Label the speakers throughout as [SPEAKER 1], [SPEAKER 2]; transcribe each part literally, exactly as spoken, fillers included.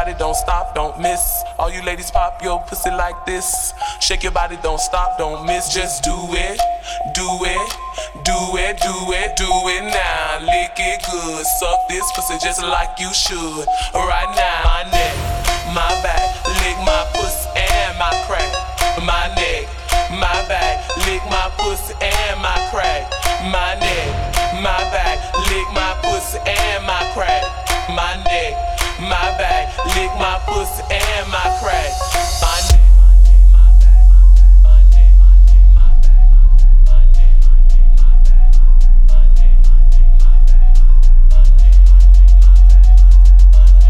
[SPEAKER 1] body, don't stop, don't miss. All you ladies pop your pussy like this. Shake your body, don't stop, don't miss. Just do it, do it, do it, do it, do it now. Lick it good, suck this pussy just like you should. Right now, my neck, my back, lick my pussy and my crack. My neck, my back, lick my pussy and my crack. My neck, my back, lick my pussy and my crack. My neck, my back, lick my pussy and my crack. My neck.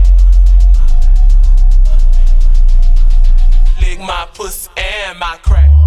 [SPEAKER 1] Lick my pussy and my crack.